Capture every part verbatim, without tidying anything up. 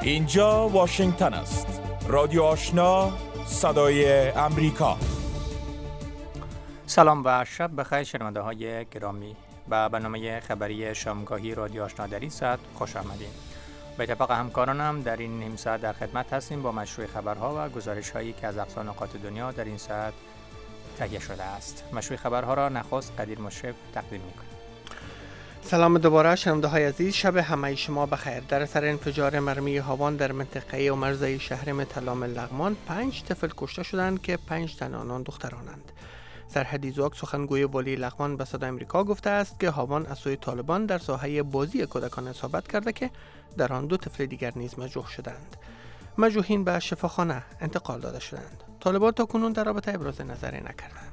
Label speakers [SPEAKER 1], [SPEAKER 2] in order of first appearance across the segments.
[SPEAKER 1] اینجا واشنگتن است. رادیو آشنا، صدای امریکا.
[SPEAKER 2] سلام و شب بخیر شنونده های گرامی. به برنامه خبری شامگاهی رادیو آشنا در این ساعت خوش آمدید. به اتفاق همکارانم در این نیم ساعت در خدمت هستیم با مشروع خبرها و گزارش هایی که از اقصا نقاط دنیا در این ساعت تهیه شده است. مشروع خبرها را نخست قدیر مشرف تقدیم می‌کنم.
[SPEAKER 3] سلام دوباره شنونده های عزیز، شب همه شما بخیر. در اثر انفجار مرمی هاوان در منطقه و مرزی شهر متلام لغمان پنج طفل کشته شدند که پنج تن آنان دخترانند. سرحدی زوک سخنگوی والی لغمان به صدای امریکا گفته است که هاوان از سوی طالبان در ساحه بازی کودکان اصابت کرده که در آن دو طفل دیگر نیز مجروح شدند. مجروحین به شفاخانه انتقال داده شدند. طالبان تا کنون در رابطه ابراز نظری نکردند.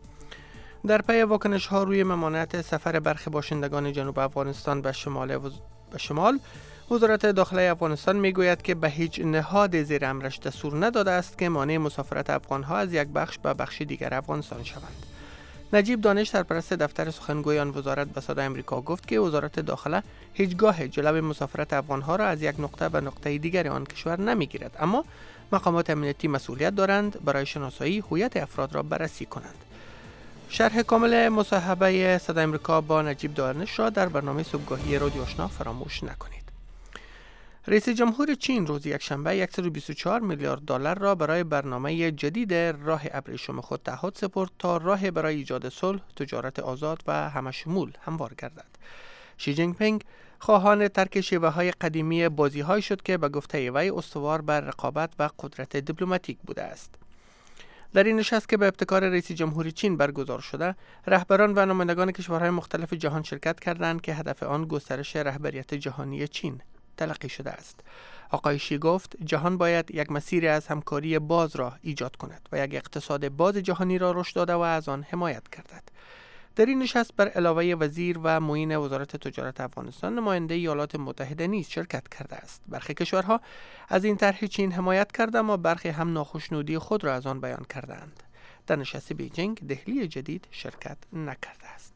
[SPEAKER 3] در پی واکنش ها روی ممانعت سفر برخی باشندگان جنوب افغانستان به شمال وز... به شمال وزارت داخله افغانستان میگوید که به هیچ نهاد زیر امرش دستور نداده است که مانع مسافرت افغان ها از یک بخش به بخش دیگر افغانستان شوند. نجیب دانش سرپرست دفتر سخنگوی آن وزارت به صدای امریکا گفت که وزارت داخله هیچگاه جلب مسافرت افغان ها را از یک نقطه به نقطه دیگر آن کشور نمیگیرد، اما مقامات امنیتی مسئولیت دارند برای شناسایی هویت افراد را بررسی کنند. شرح کامل مصاحبه صدای امریکا با نجیب دانش را در برنامه صبحگاهی رادیو آشنا فراموش نکنید. رئیس جمهور چین روز یکشنبه صد و بیست و چهار میلیارد دلار را برای برنامه جدید راه ابریشم خود تعهد سپرد تا راه برای ایجاد صلح، تجارت آزاد و همشمول هموار گردد. شی جین پینگ خواهان ترک شیوه‌های قدیمی بازی‌های شد که به گفته وی استوار بر رقابت و قدرت دیپلماتیک بوده است. در این نشست که به ابتکار رئیس جمهوری چین برگزار شده، رهبران و نمایندگان کشورهای مختلف جهان شرکت کردند که هدف آن گسترش رهبریت جهانی چین تلقی شده است. آقای شی گفت جهان باید یک مسیر از همکاری باز را ایجاد کند و یک اقتصاد باز جهانی را رشد داده و از آن حمایت کردد. در این نشست بر علاوه وزیر و معین وزارت تجارت افغانستان، نماینده ایالات متحده نیز شرکت کرده است. برخی کشورها از این طرح چین حمایت کرده اما برخی هم ناخشنودی خود را از آن بیان کردند. در نشست بیجینگ دهلی جدید شرکت نکرده است.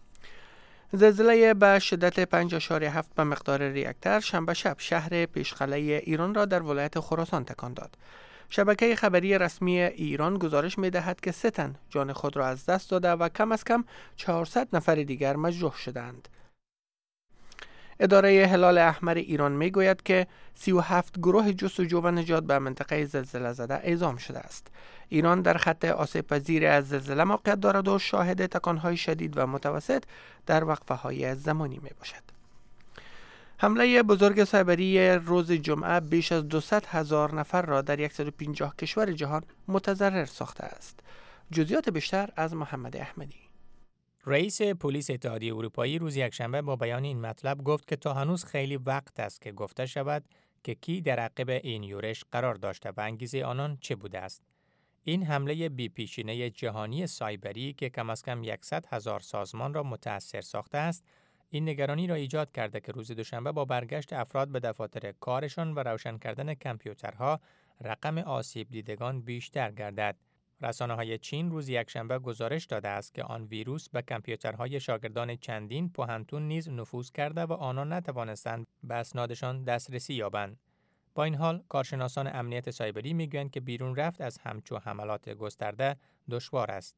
[SPEAKER 3] زلزله به شدت پنج اشاریه هفت به مقدار ریکتر شنبه شب شهر پیشقلعه ایران را در ولایت خراسان تکان داد. شبکه خبری رسمی ایران گزارش می دهد که سه تن جان خود را از دست داده و کم از کم چهارصد نفر دیگر مجروح شدند. اداره هلال احمر ایران می گوید که سی و هفت گروه جستجو و نجات به منطقه زلزله زده اعزام شده است. ایران در خط آسیب پذیر از زلزله موقعیت دارد و شاهد تکانهای شدید و متوسط در وقفه های زمانی می باشد. حمله بزرگ سایبری روز جمعه بیش از دویست هزار نفر را در صد و پنجاه کشور جهان متضرر ساخته است. جزئیات بیشتر از محمد احمدی.
[SPEAKER 2] رئیس پلیس اتحادیه اروپایی روز یکشنبه با بیان این مطلب گفت که تا هنوز خیلی وقت است که گفته شود که کی در عقب این یورش قرار داشته و انگیزه آنان چه بوده است. این حمله بی پیشینه جهانی سایبری که کم از کم صد هزار سازمان را متاثر ساخته است، این نگرانی را ایجاد کرده که روز دوشنبه با برگشت افراد به دفاتر کارشان و روشن کردن کامپیوترها رقم آسیب دیدگان بیشتر گردد. رسانه‌های چین روز یکشنبه گزارش داده است که آن ویروس به کامپیوترهای شاگردان چندین پوهنتون نیز نفوذ کرده و آنان نتوانستند به اسنادشان دسترسی یابند. با این حال کارشناسان امنیت سایبری میگویند که بیرون رفت از همچو حملات گسترده دشوار است.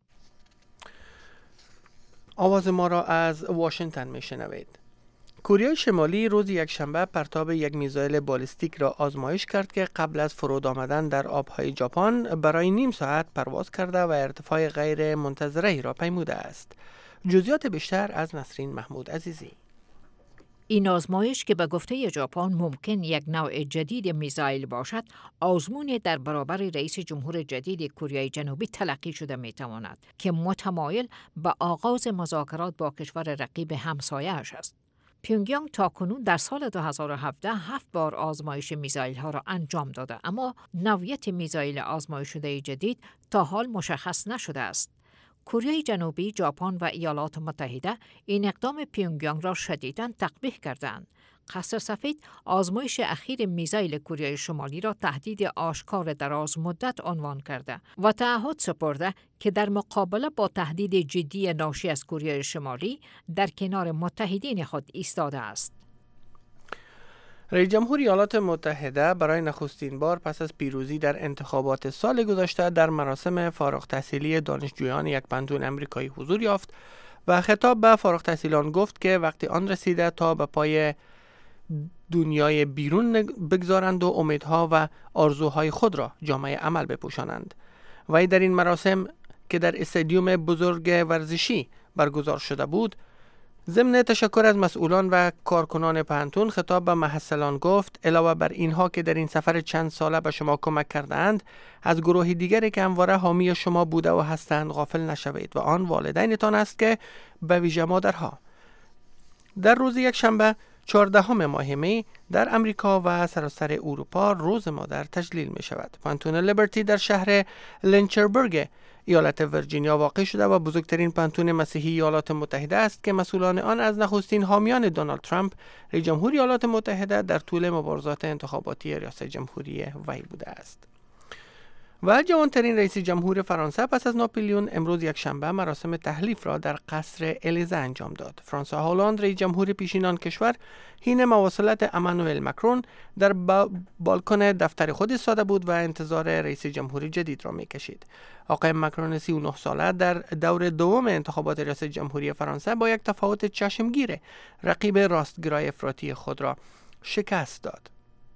[SPEAKER 3] آواز ما را از واشنگتن میشنوید. کره شمالی روز یکشنبه پرتاب یک میزایل بالستیک را آزمایش کرد که قبل از فرود آمدن در آبهای ژاپن برای نیم ساعت پرواز کرده و ارتفاع غیر منتظره را پیموده است. جزئیات بیشتر از نسرین محمود عزیزی.
[SPEAKER 4] این آزمایش که به گفته ژاپن ممکن یک نوع جدید میزایل باشد، آزمون در برابر رئیس جمهور جدید کره جنوبی تلقی شده میتواند که متمایل به آغاز مذاکرات با کشور رقیب همسایه‌اش است. پیونگیانگ تاکنون در سال دو هزار و هفده هفت بار آزمایش میزایل ها را انجام داده، اما نوعیت میزایل آزمایش شده جدید تا حال مشخص نشده است. کره جنوبی، ژاپن و ایالات متحده این اقدام پیونگیانگ را شدیداً تقبیح کردند. قصر سفید آزمایش اخیر میزایل کره شمالی را تهدید آشکار دراز مدت عنوان کرده و تعهد سپرده که در مقابله با تهدید جدی ناشی از کره شمالی در کنار متحدین خود ایستاده است.
[SPEAKER 3] رئیس جمهور ایالات متحده برای نخستین بار پس از پیروزی در انتخابات سال گذشته در مراسم فارغ التحصیلی دانشجویان یک پانتون امریکایی حضور یافت و خطاب به فارغ التحصیلان گفت که وقتی آن رسیده تا به پای دنیای بیرون بگذارند و امیدها و آرزوهای خود را جامعه عمل بپوشانند. وی در این مراسم که در استادیوم بزرگ ورزشی برگزار شده بود، ضمن تشکر از مسئولان و کارکنان پانتون خطاب به محصلان گفت علاوه بر اینها که در این سفر چند ساله به شما کمک کردند، از گروه دیگری که همواره حامی شما بوده و هستند غافل نشوید و آن والدینتان است که به ویژه مادرها. در روز یک شنبه چهاردهم ماه می در امریکا و سراسر اروپا روز مادر تجلیل می شود. پانتون لیبرتی در شهر لینچربرگ ایالت ویرجینیا واقع شده و بزرگترین پانتون مسیحی ایالات متحده است که مسئولان آن از نخستین حامیان دونالد ترامپ رئیس جمهور ایالات متحده در طول مبارزات انتخاباتی ریاست جمهوری وی بوده است. و جوانترین رئیس جمهور فرانسه پس از ناپلیون امروز یک شنبه مراسم تحلیف را در قصر الیزه انجام داد. فرانسوا هالند رئیس جمهور پیشین کشور حین مواصلت امانوئل مکرون در با بالکن دفتر خود ایستاده بود و انتظار رئیس جمهور جدید را می‌کشید. آقای مکرون سی و نه ساله در دور دوم انتخابات ریاست جمهوری فرانسه با یک تفاوت چشمگیر رقیب راستگرای افراطی خود را شکست داد.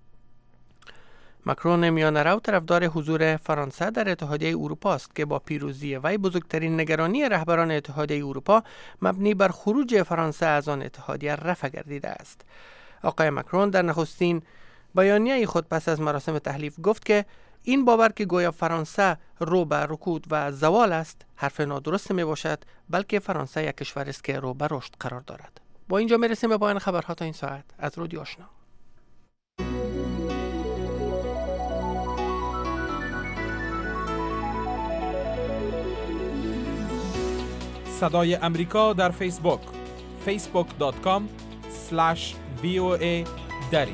[SPEAKER 3] مکرون میانه‌رو طرفدار حضور فرانسه در اتحادیه اروپا است که با پیروزی وی بزرگترین نگرانی رهبران اتحادیه اروپا مبنی بر خروج فرانسه از آن اتحادیه رفع گردیده است. آقای مکرون در نخستین بیانیه خود پس از مراسم تحلیف گفت که این باور که گویا فرانسه رو به رکود و زوال است حرف نادرست می باشد، بلکه فرانسه یک کشور است که رو به رشد قرار دارد. با اینجا میرسیم به پایان خبرها تا این ساعت از رادیو آشنا.
[SPEAKER 1] صدای امریکا در فیسبوک فیسبوک دات کام اسلش وی او ای دری.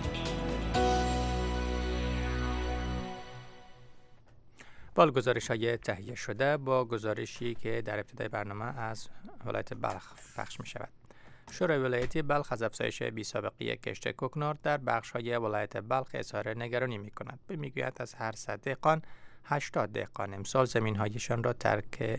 [SPEAKER 2] با گزارش های تهیه شده با گزارشی که در ابتدای برنامه از ولایت بلخ پخش می شود. شورای ولایتی بلخ از افزایش بی‌سابقه کشت کوکنار در بخش های ولایت بلخ اظهار نگرانی می کند. به میگوید از هر صد دهقان هشتاد دهقان امسال زمین هایشان را ترک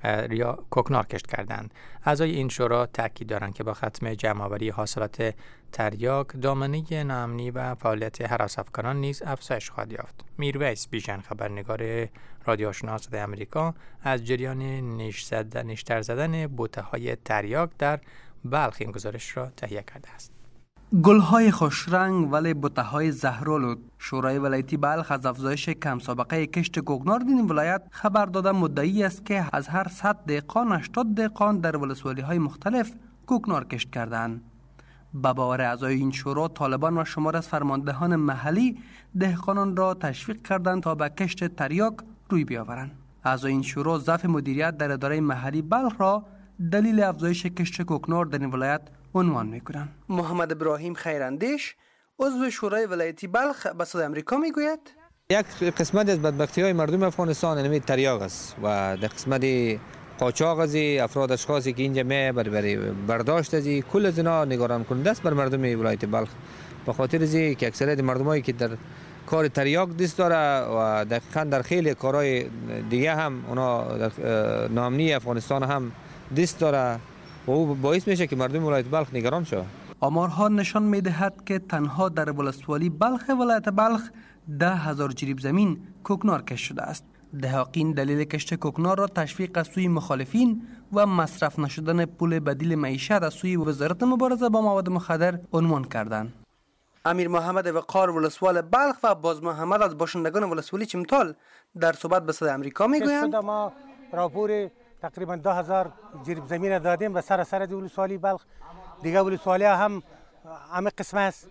[SPEAKER 2] یا کوکنار کشت کردند. اعضای این شورا تاکید دارند که با ختم جمع‌آوری حاصلات تریاک، دامنه ناامنی و فعالیت هراس‌افکنان نیز افزایش خواهد یافت. میرویس بیژن خبرنگار رادیو آشنا صدای آمریکا از جریان نیش زدن نیشتر زدن بوته‌های تریاک در بلخ این گزارش را تهیه کرده است.
[SPEAKER 5] گل‌های خوشرنگ ولی بوته‌های زهرآلود. شورای ولایتی بلخ از افزایش کم سابقه کشت کوکنار در این ولایت خبر داده مدعی است که از هر صد دهقان هشتاد دهقان در ولسوالی‌های مختلف کوکنار کشت کردند. به باور اعضای این شورا، طالبان و شمار از فرماندهان محلی دهقانان را تشویق کردند تا به کشت تریاک روی بیاورند. اعضای این شورا ضعف مدیریت در اداره محلی بلخ را دلیل افزایش کشت کوکنار در این ولایت عنوان میکنند. محمد ابراهیم خیراندیش عضو شورای ولایتی بلخ به صدای آمریکا میگوید
[SPEAKER 6] یک قسمت از بدبختی های مردم افغانستان اینمی تریاک است و در قسمت قاچاق از افراد اشخاصی که اینجا می برای برداشت از کل از اینا نگران کننده است بر مردم ولایت بلخ. به خاطر از که اکثریت مردمایی که در کار تریاک دست داره و دقیقاً در خیلی کارهای دیگه هم اونا در ناامنی افغانستان هم دست داره و او باعث میشه که مردم ولایت بلخ نگران شود.
[SPEAKER 5] آمارها نشان میدهد که تنها در ولسوالی بلخ ولایت بلخ ده هزار جریب زمین کوکنار کشت شده است. دهقان دلیل کشت کوکنار را تشویق از سوی مخالفین و مصرف نشدن پول بدیل معیشت از سوی وزارت مبارزه با مواد مخدر عنوان کردند. امیر محمد وقار ولسوال بلخ و باز محمد از باشندگان ولسوالی چمتال در صحبت به صدای آمریکا میگویند
[SPEAKER 7] ما راپور تقریبا ده هزار جریب زمین دادیم به سر سر ولسوالی بلخ. دیگه ولسوالی هم همه قسم است،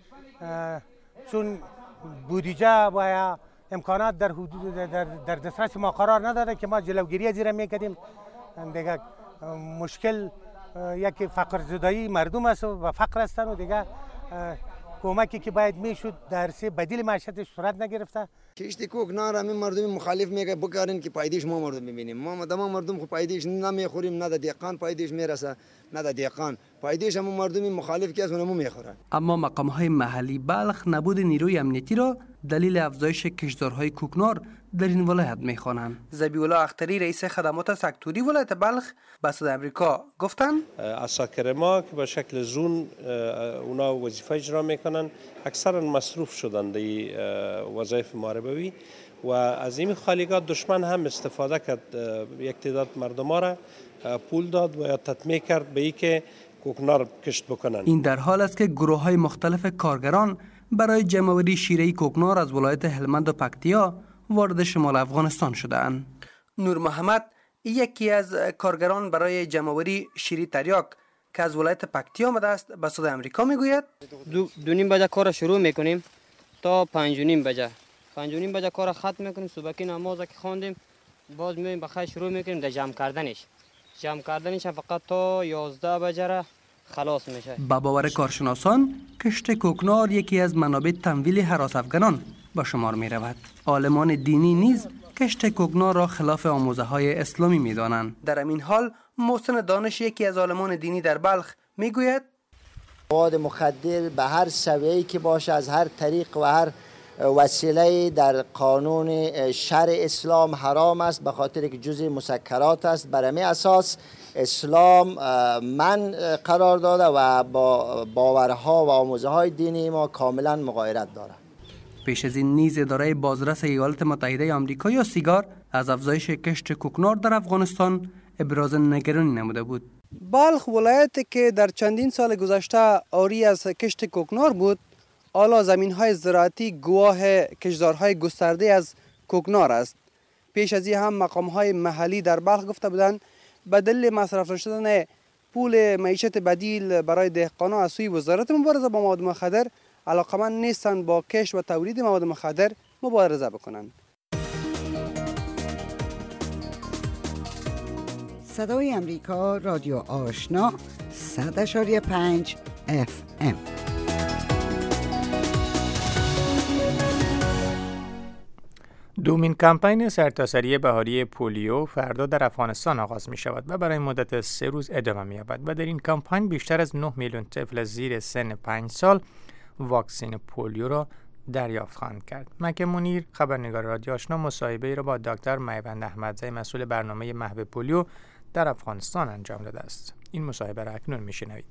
[SPEAKER 7] چون بودجه و امکانات در حدود در, در دسترس ما قرار نداده که ما جلوگیری از این میکردیم. دیگه مشکل یک فقر زدایی مردم است و فقر هستن و دیگه کمکی که باید میشد در سه بدیل معیشتش صورت نگرفته.
[SPEAKER 8] کشت کوکنار همین مردم مخالف میگه بکارین که پایدیش ما مردم ببینیم. ما مردم مردم خو پایدیش نمیخوریم، نه د دهقان پایدیش میرسه نه د دهقان پایدهش هم مردم مخالف که از اونمو میخورن.
[SPEAKER 5] اما مقام‌های محلی بلخ نبود نیروی امنیتی را دلیل افزایش کشتزارهای کوکنار در این ولایت می‌خوانند. ذبیح الله اختری رئیس خدمات سکتوری ولایت بلخ به صدای آمریکا گفتند
[SPEAKER 9] عساکر ما که به شکل زون اونا وظیفه اجرا میکنن اکثرا مصروف شدن در وظایف محاربوی و از این خالیگاه دشمن هم استفاده کرد، یک تعداد مردم را پول داد و یا تطمیع کرد به ای که کوکنار کشت بکنن. این
[SPEAKER 5] در حال است که گروه‌های مختلف کارگران برای جمع‌آوری شیره کوکنار از ولایت هلمند و پکتیا وارد شمال افغانستان شده‌اند. نور محمد یکی از کارگران برای جمع‌آوری شیره تریاک که از ولایت پکتیا آمده است به صدای آمریکا میگوید
[SPEAKER 10] دو, دو نیم بجه کار شروع میکنیم تا پنج و نیم بجه پنج و نیم بجه کار ختم میکنیم. صبحی نماز که خواندیم باز میایم بخیر شروع میکنیم در جمع کردنش جمع کردنش فقط تا یازده بجه را خلاص میشه.
[SPEAKER 5] با باور کارشناسان کشت کوکنار یکی از منابع تمویل هراس افغانان به شمار می رود. عالمان دینی نیز کشت کوکنار را خلاف آموزه های اسلامی می دانند. در این حال محسن دانش یکی از عالمان دینی در بلخ می گوید
[SPEAKER 11] مواد مخدر به هر سویه‌ای که باشه از هر طریق و هر وسیله در قانون شرع اسلام حرام است، به خاطر که جزء مسکرات است. بر همین اساس اسلام من قرار داده و با باورها و آموزه های دینی ما کاملا مغایرت دارد.
[SPEAKER 5] پیش از این نیز اداره بازرس ایالات متحده آمریکا یا سیگار از افزایش کشت کوکنار در افغانستان ابراز نگرانی نموده بود. بلخ ولایتی که در چندین سال گذشته عاری از کشت کوکنار بود، حالا زمین‌های زراعتی گواه کشتزارهای گسترده از کوکنار است. پیش از این هم مقام‌های محلی در بلخ گفته بودند به دلیل مصرف نشدن پول معیشت بدیل برای دهقانان از سوی وزارت مبارزه با مواد مخدر علاقمند نیستند با کشت و تولید مواد مخدر مبارزه بکنند.
[SPEAKER 12] صدای امریکا رادیو آشنا صد اشاری پنج اف ام.
[SPEAKER 2] دومین کمپین سرتاسری بهاری پولیو فردا در افغانستان آغاز می شود و برای مدت سه روز ادامه می یابد و در این کمپین بیشتر از نه میلیون طفل زیر سن پنج سال واکسن پولیو را دریافت خواهند کرد. مکه منیر خبرنگار رادیو آشنا مصاحبه‌ای را با دکتر میوند احمدزی مسئول برنامه محو پولیو در افغانستان انجام داده است. این مصاحبه را اکنون میشنوید.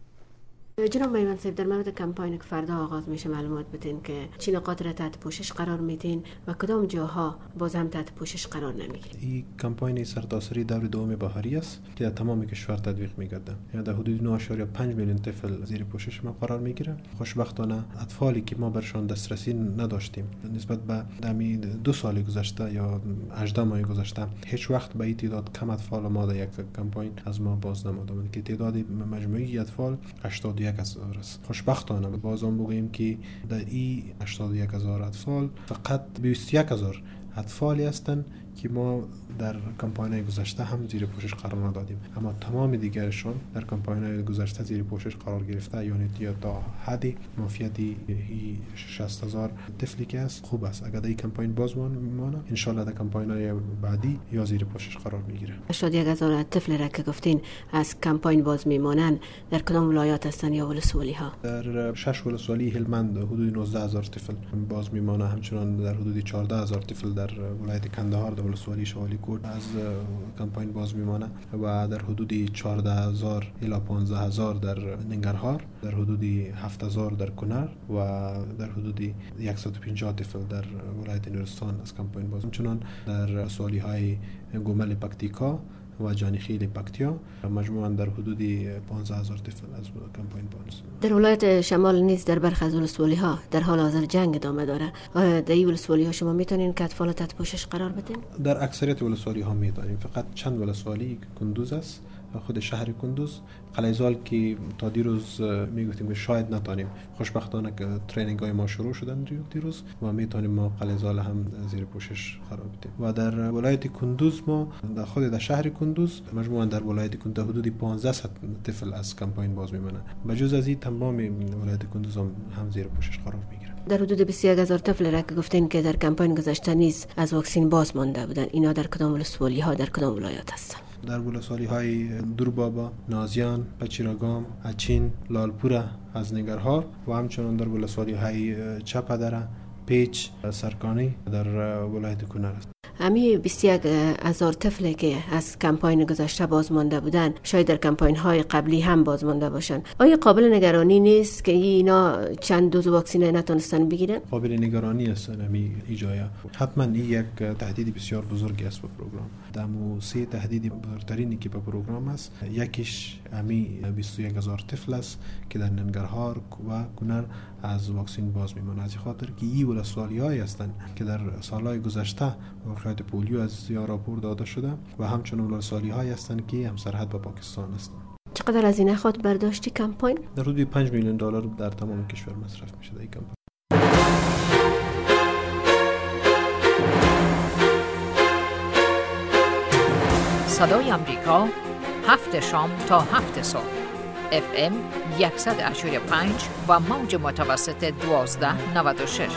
[SPEAKER 13] جناب میوند صاحب، در مورد کمپین که فردا آغاز میشه معلومات بدین که چه نقاط را تحت پوشش قرار میدین و کدام جاها باز هم تحت پوشش قرار نمیگیرین؟
[SPEAKER 14] این کمپین سرتاسری دور دوم بهاری است که در تمام کشور تطبیق میگرده. یعنی در حدود نه و پنج میلیون طفل زیر پوشش ما قرار میگیره. خوشبختانه اطفالی که ما برشان دسترسی نداشتیم نسبت به دمی دو سال گذشته یا هجده ماه گذشته هیچ وقت به این تعداد کم اطفال ما در یک کمپین از ما باز نمودند که تعداد مجموعی اطفال هشتاد و یک هزار است. خوشبختانه بازم بگوییم که در این هشتاد و یک هزار اطفال فقط بیست و یک هزار اطفالی هستند که ما در کمپاین‌های گذشته هم زیر پوشش قرار ندادیم، اما تمام دیگرشون در کمپاین‌های گذشته زیر پوشش قرار گرفته. یعنی تا حدی مافیاتی شصت هزار طفلی که است خوب است. اگر این کمپاین باز مانه ان شاء الله در کمپاین‌های بعدی یا زیر پوشش قرار میگیره.
[SPEAKER 13] هشتاد و یک هزار طفل را که گفتین از کمپاین باز میمانن در کدام ولایات هستن یا ولسوالی ها؟
[SPEAKER 14] در شش ولسوالی هلمند حدود نوزده هزار طفل باز میمانه، همچنان در حدود چهارده هزار طفل در ولایت کندهار در ولسوالی شوالی کوت از کمپاین باز میمانه و در حدود چهارده هزار الی پانزده هزار در ننگرهار، در حدود هفت هزار در کنر و در حدود صد و پنجاه طفل در ولایت نورستان از کمپاین باز. همچنان در ولسوالی های گومل پکتیکا و جانیخیل پکتیا مجموعاً در حدود پانزده هزار طفل از کمپاین باز.
[SPEAKER 13] در ولایت شمال نیز در برخی از ولسوالی ها در حال حاضر جنگ ادامه داره. در این ولسوالی ها شما میتونین که اطفال تحت پوشش قرار بدین؟
[SPEAKER 14] در اکثریت ولسوالی ها میتونیم، فقط چند ولسوالی کندوز است، خود شهر کندوز، قلیزال که تا دیروز میگفتیم که شاید نتونیم. خوشبختانه که ترینینگ های ما شروع شدن دیروز و میتونیم ما قلیزال هم زیر پوشش قرار بدیم. و در ولایت کندوز ما در خود در شهر کندوز مجموعاً در ولایت کندوز حدود پانزده طفل از کمپاین باز میمونه. بجز از این تمام ولایت کندوز هم, هم زیر پوشش قرار میگیره.
[SPEAKER 13] در حدود بیست و یک هزار طفل را که گفتین که در کمپاین گذشته نیز از واکسن باز مانده بودن، اینا در کدام ولسوالی ها در کدام ولایات هستن؟
[SPEAKER 14] در ولسوالی های دوربابا، نازیان، پچیراگام، اچین، لالپور از نگرهار و همچنان در ولسوالی های چپدره، پیچ، سرکانی در ولایت کنر است.
[SPEAKER 13] امی بیست و یک هزار طفلی که از کمپاین گذشته بازمانده بودن شاید در کمپاین های قبلی هم بازمانده باشن. آیا قابل نگرانی نیست که اینا چند دوز واکسین نتونستن بگیرن؟
[SPEAKER 14] قابل نگرانی است امی ایجایا. حتما این یک تهدید بسیار بزرگی است به پروگرام. دمو سه تهدید بزرگترینی که به پروگرام است. یکیش امی بیست و یک هزار طفل است که در ننگرهار و کنر از واکسین باز میمانند. از خاطر که این ولسوالی های هستند که در سالهای گذشته واقعیت پولیو از زیاد راپور داده شده و همچنان ولسوالی های هستند که هم سرحد با پاکستان هستند.
[SPEAKER 13] چقدر از این خود برداشتی کمپاین؟
[SPEAKER 14] در حدود پنج میلیون دلار در تمام کشور مصرف میشه در این کمپاین.
[SPEAKER 4] صدای امریکا هفت شام تا هفت صبح اف ام صد و اشتاد و پنج و موج متوسط دوازده نود و شش.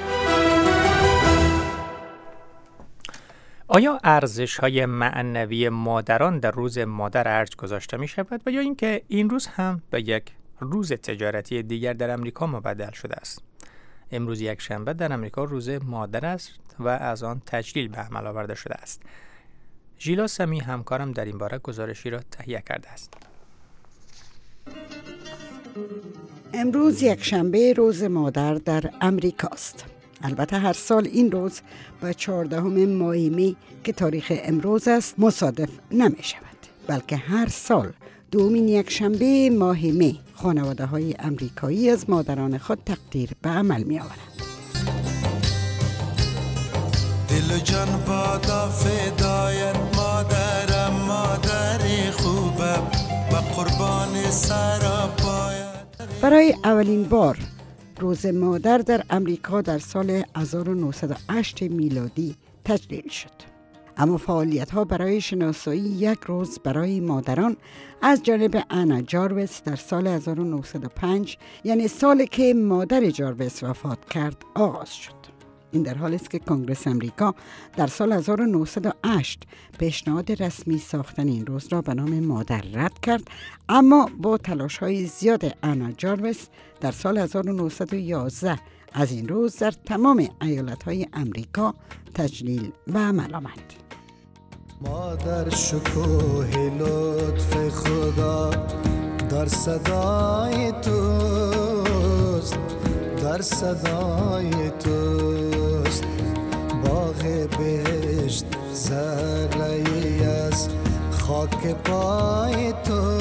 [SPEAKER 2] آیا ارزش‌های معنوی مادران در روز مادر ارج گذاشته می شود و یا اینکه این روز هم به یک روز تجارتی دیگر در امریکا مبدل شده است؟ امروز یک شنبه در امریکا روز مادر است و از آن تجلیل به عمل آورده شده است. ژیلا سمی همکارم در این باره گزارشی را تهیه کرده است.
[SPEAKER 12] امروز یک شنبه روز مادر در امریکاست. البته هر سال این روز با چهاردهم ماه می که تاریخ امروز است مصادف نمی شود، بلکه هر سال دومین یک شنبه ماه می خانواده های امریکایی از مادران خود تقدیر به عمل می آورند.
[SPEAKER 15] دل و جان بادا فدایت مادرم، مادر خوبم و قربان سرا باید.
[SPEAKER 12] برای اولین بار روز مادر در امریکا در سال هزار و نهصد و هشت میلادی تجلیل شد. اما فعالیت ها برای شناسایی یک روز برای مادران از جانب انا جارویس در سال هزار و نهصد و پنج، یعنی سالی که مادر جارویس وفات کرد، آغاز شد. این در حالی است که کنگره امریکا در سال هزار و نهصد و هشت پیشنهاد رسمی ساختن این روز را به نام مادر رد کرد، اما با تلاش‌های زیاد انا جارویس در سال هزار و نهصد و یازده از این روز در تمام ایالت‌های امریکا تجلیل به عمل آمد.
[SPEAKER 15] مادر شکوه لطف خدا در صدای توست، در صدای توست. باغ بهشت زرعی از خاک پای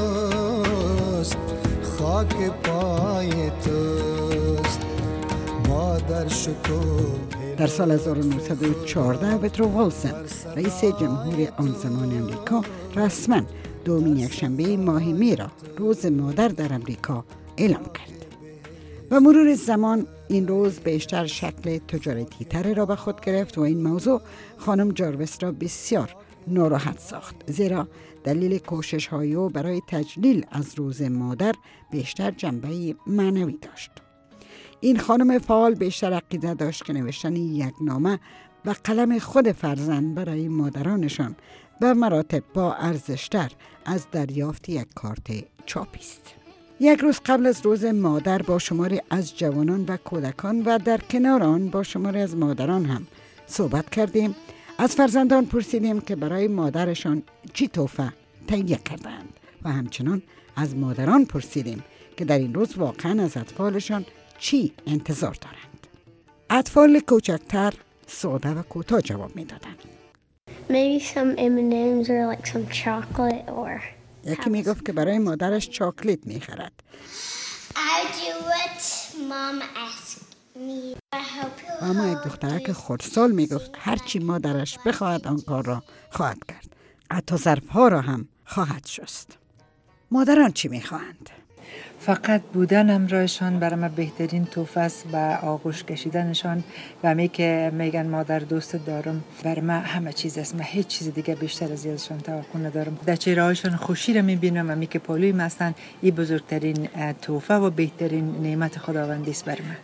[SPEAKER 15] توست، خاک پای توست. مادر شکوه.
[SPEAKER 12] در سال هزار و نهصد و چهارده وودرو ویلسون رئیس جمهور آن زمان امریکا رسما دومین یکشنبه ماه می را روز مادر در امریکا اعلام کرد. و مرور زمان این روز بیشتر شکل تجارتی تر را به خود گرفت و این موضوع خانم جارویس را بسیار ناراحت ساخت، زیرا دلیل کوشش های او برای تجلیل از روز مادر بیشتر جنبه معنوی داشت. این خانم فعال بیشتر عقیده داشت که نوشتن یک نامه به قلم خود فرزند برای مادرانشان به مراتب با ارزشتر از دریافت یک کارت چاپی است. یک روز قبل از روز مادر با شماری از جوانان و کودکان و در کنار آن با شماری از مادران هم صحبت کردیم. از فرزندان پرسیدیم که برای مادرشان چی تحفه تهیه کردند و همچنان از مادران پرسیدیم که در این روز واقعا از اطفالشان چی انتظار دارند. اطفال کوچکتر ساده و کوتاه جواب می دادند.
[SPEAKER 16] Maybe some ام اند امز or like some chocolate or
[SPEAKER 12] یکی می گفت که برای مادرش چاکلیت می خرد.
[SPEAKER 16] I do what mom asked me. I hope you'll
[SPEAKER 12] اما یک دخترک خردسال می گفت هرچی مادرش بخواهد آن کار را خواهد کرد. حتی ظرفها را هم خواهد شست. مادران چی می خواهند؟
[SPEAKER 17] فقط بودن همراهشان برای من بهترین تحفه است و آغوش کشیدنشان و همی که میگن مادر دوست دارم، برای من همه چیز است. من هیچ چیز دیگه بیشتر از ازشان توقع ندارم. در چهره‌هایشان خوشی را میبینم. همی که پالوی هستند، این بزرگترین تحفه و بهترین نعمت خداوندی است برای من.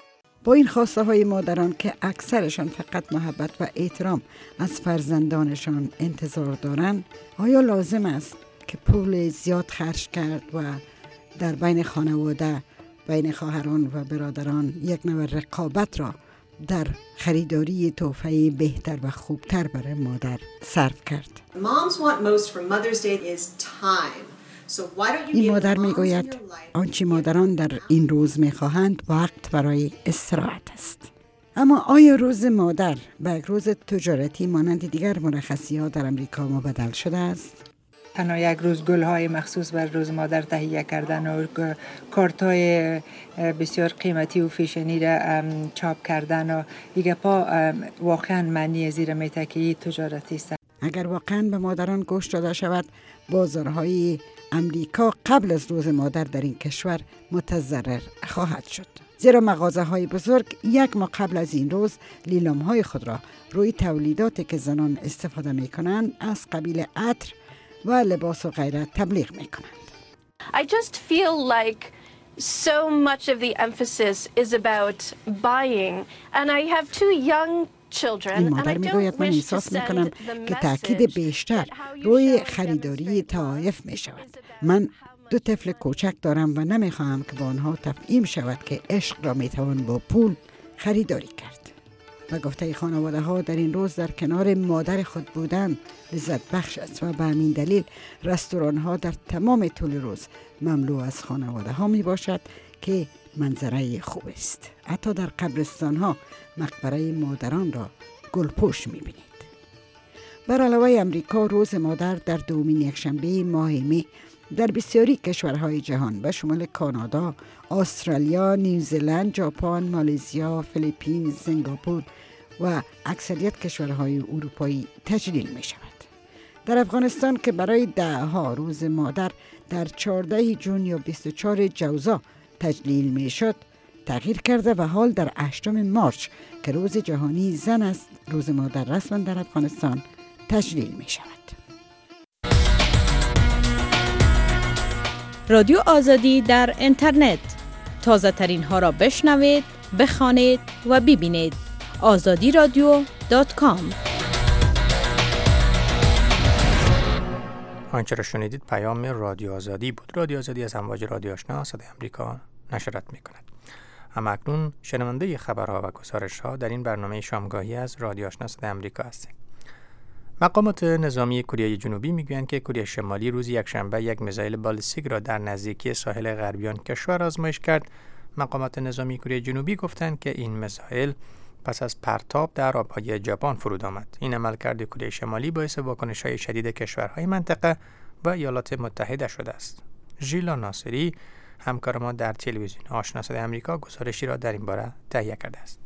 [SPEAKER 12] با این خواسته های مادران که اکثرشان فقط محبت و احترام از فرزندانشان انتظار دارند، آیا لازم است که پول زیاد خرج کرد و در بین خانواده، بین خواهران و برادران یک نوع رقابت را در خریداری تحفه بهتر و خوبتر برای مادر صرف کرد؟ این مادر میگوید آنچه مادران در این روز میخواهند وقت برای استراحت است. اما آیا روز مادر به یک روز تجارتی مانند دیگر مرخصی ها در امریکا مبدل شده است؟
[SPEAKER 17] تنها یک روز گل‌های مخصوص بر روز مادر تهیه کردن و کارت‌های بسیار قیمتی و فیشنی را چاپ کردن و دیگه پا واقعا معنی زیر میته که تجارتی است.
[SPEAKER 12] اگر واقعا به مادران گوش داده شود، بازارهای امریکا قبل از روز مادر در این کشور متضرر خواهد شد. زیرا مغازه های بزرگ یک ماه قبل از این روز لیلام های خود را روی تولیداتی که زنان استفاده می کنند از قبیل عطر و لباس و غیره تبلیغ می کنند.
[SPEAKER 18] I just feel like so much of the emphasis is about buying and I have two young
[SPEAKER 12] این مادر میگوید من احساس میکنم که تاکید بیشتر روی خریداری تحائف می شود. من دو طفل کوچک دارم و نمیخواهم که با آنها تفهیم شود که عشق را میتوان با پول خریداری کرد. و گفته خانواده ها در این روز در کنار مادر خود بودن لذت بخش است و به همین دلیل رستوران ها در تمام طول روز مملو از خانواده ها می باشد که منظره خوب است. حتی در قبرستان ها مقبره مادران را گلپوش می بینید. بر علاوه امریکا، روز مادر در دومین یکشنبه ماه می در بسیاری کشورهای جهان به شمول کانادا، استرالیا، نیوزلند، ژاپن، مالزیا، فیلیپین، سنگاپور و اکثریت کشورهای اروپایی تجلیل می شود. در افغانستان که برای ده ها روز مادر در چهاردهم ژوئن یا بیست و چهارم جوزا تجلیل می شد، تغییر کرده و حال در هشتم مارچ که روز جهانی زن است، روز مادر رسما در افغانستان تجلیل می شود.
[SPEAKER 19] رادیو آزادی در اینترنت، تازه ترین ها را بشنوید، بخوانید و ببینید. آزادی رادیو دات کام.
[SPEAKER 2] آنچه را شنیدید پیام رادیو آزادی بود. رادیو آزادی از امواج رادیو آشنا صدای آمریکا نشرات می کند. اما اکنون شنونده خبرها و گزارش‌ها در این برنامه شامگاهی از رادیو آشنا صدای آمریکا هستیم. مقامات نظامی کره جنوبی میگویند که کره شمالی روز یکشنبه یک میزایل بالستیک را در نزدیکی ساحل غربی آن کشور آزمایش کرد. مقامات نظامی کره جنوبی گفتند که این میزایل پس از پرتاب در آبهای ژاپن فرود آمد. این عملکرد کره شمالی باعث واکنش‌های شدید کشورهای منطقه و ایالات متحده شده است. ژیلا ناصری همکار ما در تلویزیون آشنا صدای آمریکا گزارشی را در این باره تهیه کرده است.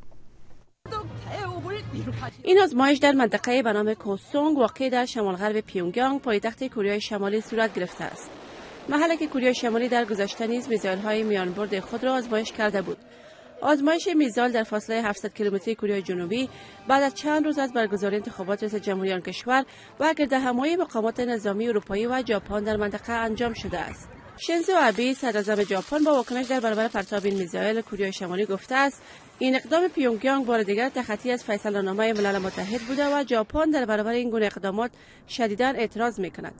[SPEAKER 20] این آزمایش در منطقه به نام کوسونگ واقع در شمال غرب پیونگیانگ پایتخت کره شمالی صورت گرفته است. محلی که کره شمالی در گذشته نیز میزایل‌های میانبرد خود را آزمایش کرده بود. آزمایش میزایل در فاصله هفتصد کیلومتری کره جنوبی بعد از چند روز از برگزاری انتخابات ریاست جمهوری آن کشور و گردهمایی مقامات نظامی اروپایی و ژاپن در منطقه انجام شده است. شینزو آبه صدراعظم ژاپن با واکنش در برابر پرتاب این میزایل کره شمالی گفته است این اقدام پیونگیانگ بار دیگر تخطی از فیصله‌نامه ملل متحد بوده و ژاپن در برابر این گونه اقدامات شدیداً اعتراض می‌کند.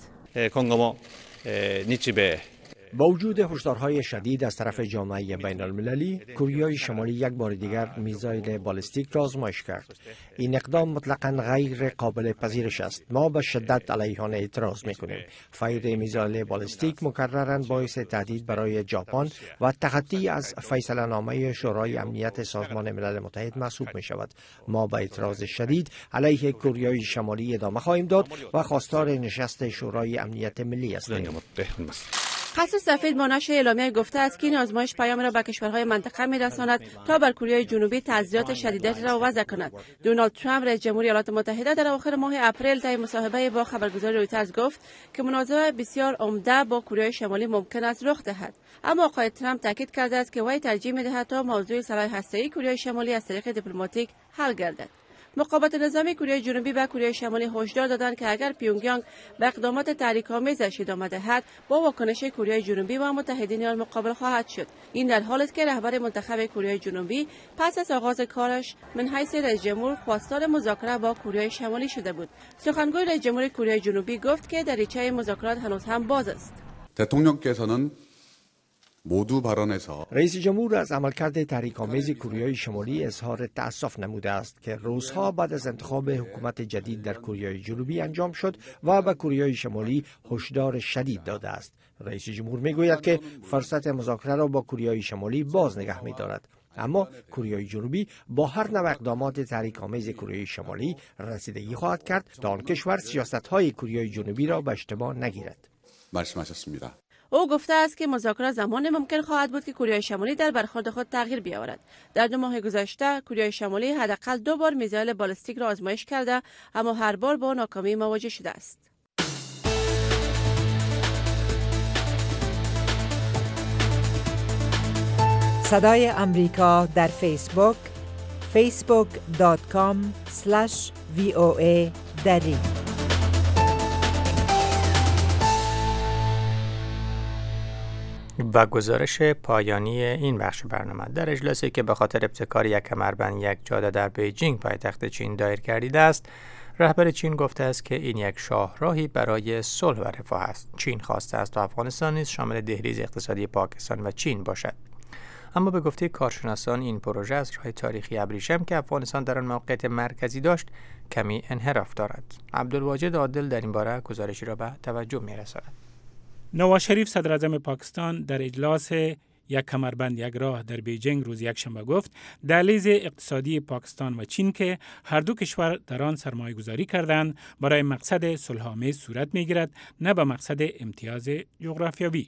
[SPEAKER 21] با وجود هشدارهای شدید از طرف جامعه بین المللی، کره شمالی یک بار دیگر میزایل بالستیک را آزمایش کرد. این اقدام مطلقاً غیر قابل پذیرش است. ما به شدت علیه آن اعتراض میکنیم. فیر میزایل بالستیک مکرراً باعث تهدید برای ژاپن و تخطی از فیصله نامه شورای امنیت سازمان ملل متحد محسوب می شود. ما با اعتراض شدید علیه کره شمالی ادامه خواهیم داد و خواستار نشست شورای امنیت ملی هستیم.
[SPEAKER 20] قصر سفید با نشر اعلامیه گفته است که این آزمایش پیام را به کشورهای منطقه می‌رساند تا بر کره جنوبی تعزیرات شدیدتری را وضع کند. دونالد ترامپ رئیس جمهوری ایالات متحده در اواخر ماه اپریل در مصاحبه با خبرگزاری رویترز گفت که منازعه بسیار عمده با کره شمالی ممکن است رخ دهد. اما آقای ترامپ تاکید کرده است که وی ترجیح می‌دهد تا موضوع سلاح هسته‌ای کره شمالی از طریق دیپلماتیک حل گردد. مقاومت نظامی کره جنوبی به کره شمالی هشدار دادند که اگر پیونگیانگ به اقدامات تحریک‌آمیزش ادامه دهد با واکنش کره جنوبی و متحدین آن مقابل خواهد شد. این در حالی است که رهبر منتخب کره جنوبی پس از آغاز کارش من حیث رئیس جمهور خواستار مذاکره با کره شمالی شده بود. سخنگوی رئیس جمهور کره جنوبی گفت که دریچه مذاکرات هنوز هم باز است.
[SPEAKER 3] 대통령께서는 모두 발언에서
[SPEAKER 21] رئیس جمهور از عملکرد تحریک‌آمیز کره شمالی اظهار تأسف نموده است که روزها بعد از انتخاب حکومت جدید در کره جنوبی انجام شد و به کره شمالی هشدار شدید داده است. رئیس جمهور میگوید که فرصت مذاکره را با کره شمالی باز نگه می‌دارد، اما کره جنوبی با هر نوع اقدامات تحریک‌آمیز کره شمالی رسیدگی خواهد کرد تا آن کشور سیاست‌های کره جنوبی را به اشتباه نگیرد.
[SPEAKER 3] 말씀하셨습니다.
[SPEAKER 20] او گفته است که مذاکره زمان ممکن خواهد بود که کره شمالی در برخورد خود تغییر بیاورد. در دو ماه گذشته کره شمالی حداقل دو بار میزایل بالستیک را آزمایش کرده، اما هر بار با ناکامی مواجه شده است.
[SPEAKER 22] صدای امریکا در فیسبوک فیسبوک دات کام اسلش وی او ای دری.
[SPEAKER 2] و گزارش پایانی این بخش برنامه در اجلاسی که به خاطر ابتکار یک کمربند یک جاده در بیجینگ پایتخت چین دایر گردیده است، رهبر چین گفته است که این یک شاهراهی برای صلح و رفاه است. چین خواسته است تا افغانستان نیز شامل دهلیز اقتصادی پاکستان و چین باشد. اما به گفته کارشناسان این پروژه از راه تاریخی ابریشم که افغانستان در آن موقعیت مرکزی داشت کمی انحراف دارد. عبدالواجد عادل در این باره گزارشی را به توجه می‌رساند.
[SPEAKER 23] نواز شریف صدر اعظم پاکستان در اجلاس یک کمربند یک راه در بیجینگ روز یکشنبه گفت دهلیز اقتصادی پاکستان و چین که هر دو کشور در آن سرمایه گذاری کردند برای مقصد صلح‌آمیز صورت می‌گیرد، نه به مقصد امتیاز جغرافیایی.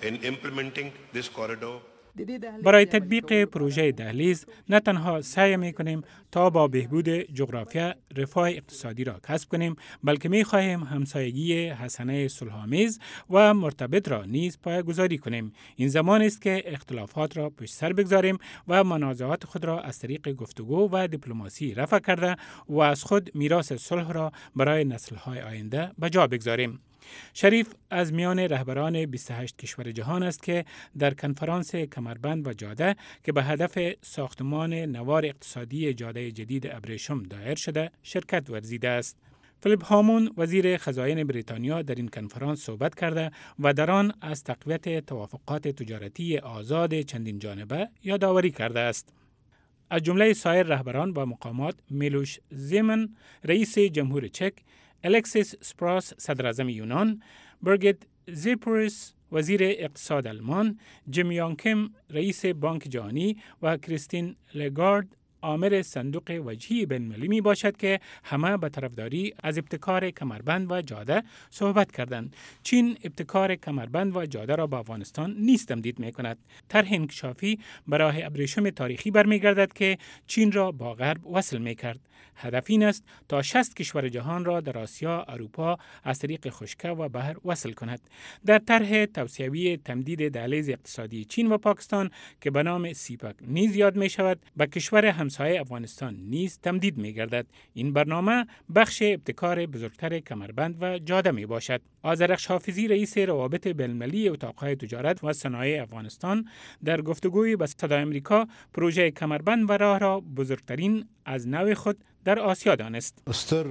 [SPEAKER 23] برای تطبیق پروژه دهلیز نه تنها سعی می‌کنیم تا با بهبود جغرافیا رفاه اقتصادی را کسب کنیم، بلکه می‌خواهیم همسایگی حسنه صلح‌آمیز و مرتبط را نیز پایه‌گذاری کنیم. این زمان است که اختلافات را پشت سر بگذاریم و منازعات خود را از طریق گفتگو و دیپلماسی رفع کرده و از خود میراث صلح را برای نسل‌های آینده به جا بگذاریم. شریف از میان رهبران بیست و هشت کشور جهان است که در کنفرانس کمربند و جاده که به هدف ساختمان نوار اقتصادی جاده جدید ابریشم دایر شده شرکت ورزیده است. فیلیپ هامون وزیر خزاین بریتانیا در این کنفرانس صحبت کرده و در آن از تقویت توافقات تجارتی آزاد چندین جانبه یادآوری کرده است. از جمله سایر رهبران و مقامات میلوش زیمن رئیس جمهور چک، الکسیس سپراس صدر اعظم یونان، برگیت زیپورس وزیر اقتصاد آلمان، جیم یانگ کیم رئیس بانک جهانی و کریستین لگارد آمر صندوق وجهی بین‌المللی می باشد که همه به طرفداری از ابتکار کمربند و جاده صحبت کردند. چین ابتکار کمربند و جاده را با افغانستان نیز تمدید می کند. طرح انکشافی به راه ابریشم تاریخی برمیگردد که چین را با غرب وصل می کرد. هدف این است تا شصت کشور جهان را در آسیا، اروپا از طریق خشکه و بحر وصل کند. در طرح توسعوی تمدید دهلیز اقتصادی چین و پاکستان که به نام سیپک نیز یاد می شود، به کشور همسایه افغانستان نیز تمدید می گردد. این برنامه بخش ابتکار بزرگتر کمربند و جاده می باشد. آذرخش حافظی رئیس روابط بین‌المللی اتاق‌های تجارت و صنایع افغانستان در گفتگوی با صدای امریکا پروژه کمربند و راه را بزرگترین از نوع خود در آسیا دانست.
[SPEAKER 24] ستر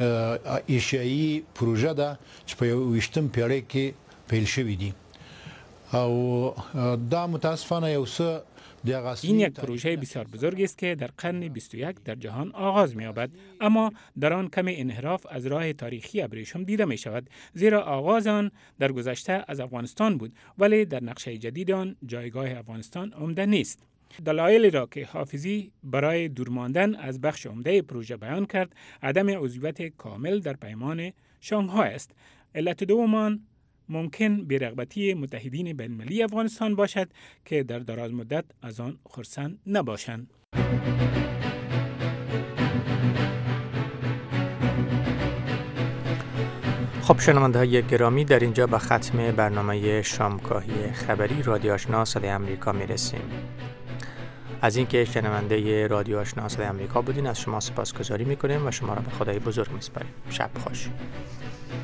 [SPEAKER 24] ایشیایی پروژه ده چې په یویشتم پیړۍ کې پیل شوې دي او دا متاسفانه یو څه
[SPEAKER 23] این یک پروژه بسیار بزرگ است که در قرن بیست و یک در جهان آغاز می‌یابد، اما در آن کمی انحراف از راه تاریخی ابریشم دیده می شود، زیرا آغاز آن در گذشته از افغانستان بود ولی در نقشه جدید آن جایگاه افغانستان عمده نیست. دلایلی را که حافظی برای دور ماندن از بخش عمده پروژه بیان کرد عدم عضویت کامل در پیمان شانگهای است. علت دوم ممکن بی‌رغبتی متحدین بین‌المللی افغانستان باشد که در دراز مدت از آن خرسند نباشند.
[SPEAKER 2] خب شنونده‌های گرامی، در اینجا به ختم برنامه شامگاهی خبری رادیو آشنا صدای آمریکا میرسیم. از اینکه شنونده رادیو آشنا صدای آمریکا بودین از شما سپاسگزاری میکنیم و شما را به خدای بزرگ میسپاریم. شب خوش.